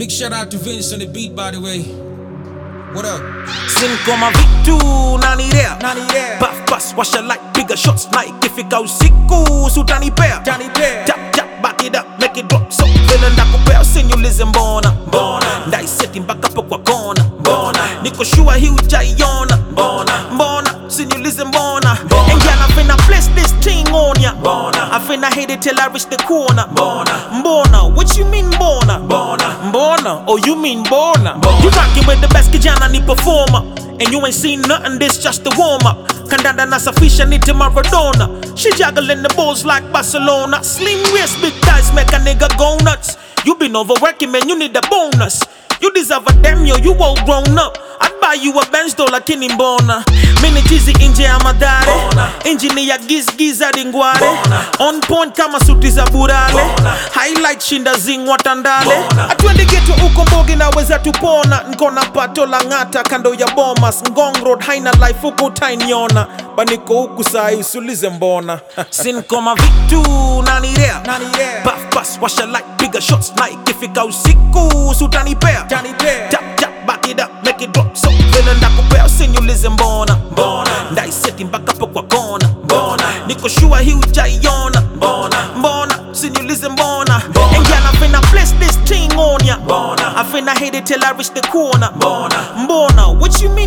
Big shout out to Vince on the beat, by the way. What up? Sin kama vitu nanirea Puff pass washa like bigger shots like ikifika usiku sutanipea Tap tap back it up make it drop so vile ndakupea usinyulize mbona Ndaiseti mpaka po kwa kona Niko sure hii ujaiona Mbona usinyulize mbona And girl I finna place this thing on ya I finna hit it till I reach the corner Mbona what you mean mbona oh you mean mbona You rockin' with the best kijana ni performer And you ain't seen nothing, this just the warm-up Kandanda nasafisha niti Maradona She juggling the balls like Barcelona Slim waist, big thighs make a nigga go nuts You been overworking man, you need a bonus You deserve a damn yo, you all grown up I'd buy you a Benz though lakini mbona Mini chizi inje ya madare Injini ya giz hadi ngware On point kama suti za burale Highlight shinda zingwa tandale Atwendi geto uko mbogi na weza tupona Nkona pato la ngata kando ya bomas Ngong road haina life uko utainiona Baniko huku sai usulize mbona Sin koma vitu nanirea Puff pass washa like bigger shots like ikifika usiku sutanipea Tap tap back it up make it drop so vile ndakupea usinyulize mbona Ndaiseti mpaka po kwa kona Niko sure hii ujaiona Mbona usinyulize mbona And girl I finna place this thing on ya I finna hit it till I reach the corner Mbona what you mean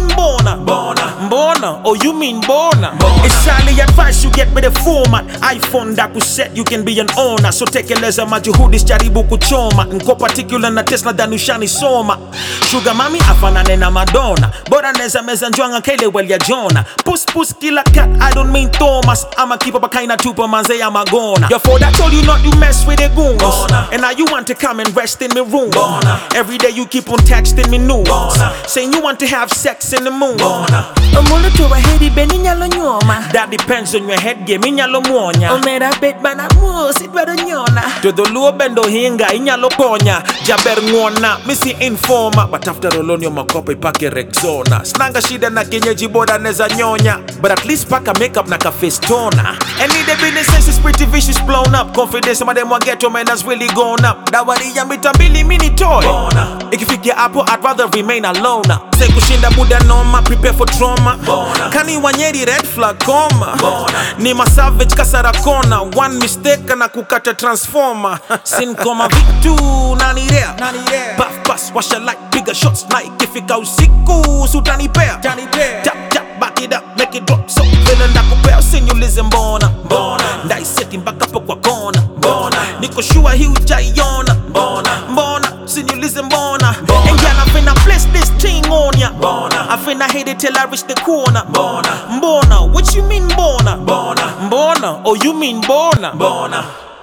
mbona oh you mean mbona It's highly advised you get with the format iPhone dakuset you can be an owner So tekeleza majuhudi jaribu kuchoma Nko particular na Tesla danushani soma Sugar mami afanane na Madonna Bora neza meza njwanga kele well ya Jonah Puss killer cat I don't mean Thomas I'ma keep up a kinda tupa manze ya magona Your father told you not to mess with the goons And now you want to come and rest in me room Every day you keep on texting me news Saying you want to have sex in the moon Omulu tuwa hedi beni nyalo nyoma That depends on your head game inyalo muonya Omera bet bana musi dwaro nyona Todo luo bendo hinga inyalo ponya Jaber ngona misi informa But after all on your makopa ipake Rexona Snanga shida na kenyeji boda neza nyonya But at least paka makeup na ka face toner And need the business sense is pretty vicious blown up Confidence some of them want ghetto man has really gone up Dawari ya mitambili mini toy Ikifikia hapo I'd rather remain alone Say kushinda muda noma prepare for trauma Kani wanyeri red flag koma Ni ma savage kasara kona One mistake na kukata transformer Sin koma vitu nanirea Puff pass washa like bigger shots like ikifika usiku sutanipea Tap tap back it up make it drop so vile ndakupea usinyulize mbona Ndaiseti mpaka po kwa kona Niko sure hii ujaiona Mbona usinyulize mbona And girl I finna place this thing on ya I finna hit it till I reach the corner Mbona what you mean mbona oh you mean mbona